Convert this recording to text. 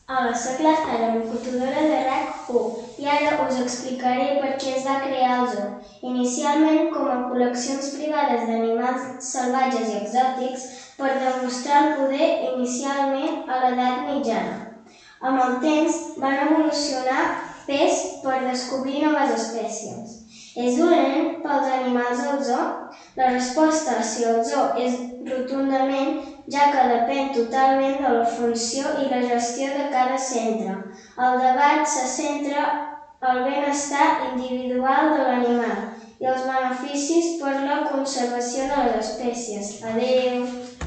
Hola, soc la Sara, locutora de RAC1 i ara us explicaré per què es va crear el zoo. Inicialment com a col·leccions privades d'animals salvatges i exòtics per demostrar el poder inicialment a l'edat mitjana. Amb el temps van evolucionar pes per descobrir noves espècies. És dolent pels animals el zoo? La resposta a si el zoo és rotundament, ja que depèn totalment de la funció i la gestió de cada centre. El debat se centra al benestar individual de l'animal i els beneficis per la conservació de les espècies. Adéu!